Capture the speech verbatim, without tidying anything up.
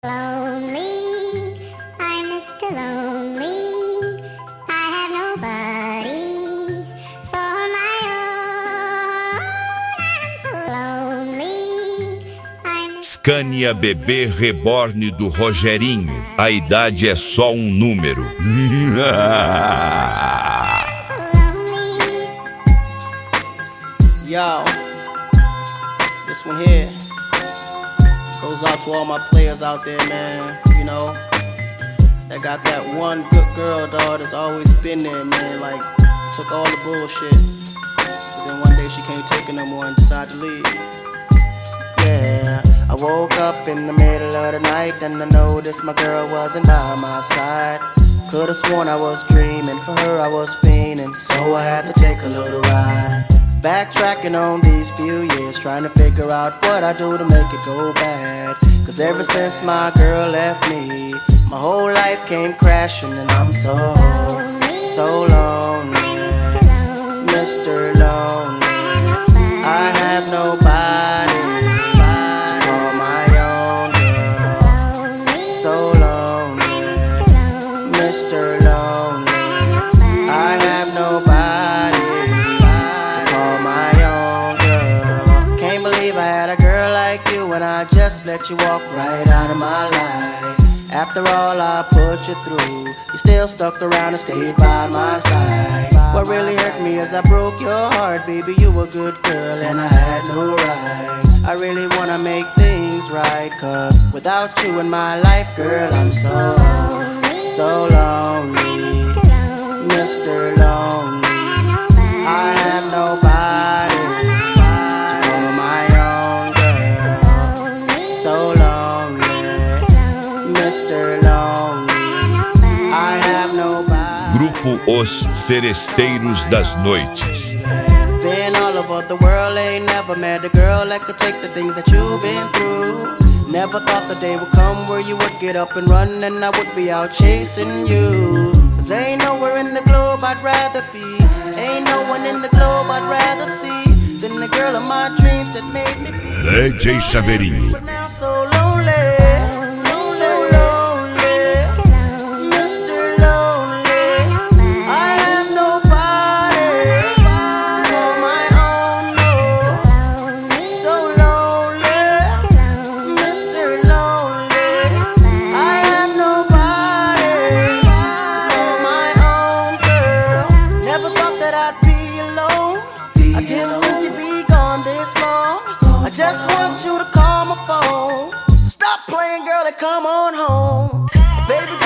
Lonely, I'm Mister Lonely. I have nobody for my own. I'm so lonely. I'm Scania Bebê Reborn do Rogerinho. A idade é só um número. so lonely. Yo, this one here goes out to all my players out there, man. You know, that got that one good girl, dog, that's always been there, man. Like, took all the bullshit, but then one day she can't take it no more and decided to leave. Yeah, I woke up in the middle of the night and I noticed my girl wasn't by my side. Could've sworn I was dreaming, for her I was fiending, so I had to take a little ride. Backtracking on these few years, trying to figure out what I do to make it go bad. Cause ever since my girl left me, my whole life came crashing and I'm so, so lonely. Mister Lonely, I have nobody to call my own girl. So lonely, Mister Lonely, I have nobody to call my own girl. Can't believe I had a girl like you and I just let you walk right out of my life. After all I put you through, you still stuck around and stayed by my side. What really hurt me is I broke your heart, baby, you a good girl and I had no right. I really wanna make things right, cause without you in my life, girl, I'm so, so lonely. Mister Lonely, I have nobody to call my own girl. So lonely, Mister Lonely, I have nobody. Grupo Os Seresteiros das Noites. Been all over the world, ain't never met a girl that could take the things that you've been through. Never thought the day would come where you would get up and run and I would be out chasing you. Cause ain't nowhere in the globe I'd rather be, ain't no one in the globe I'd rather see than the girl of my dreams that made me be. D J Chaveirinho. But now so lonely, so lonely, Mister Lonely, I have nobody to call my own, no. So lonely, Mister Lonely, I have nobody to call my own girl. Never thought that I'd be alone, I didn't think you'd be gone this long. I just want you to call my phone, so stop playing, girl, and come on home. Baby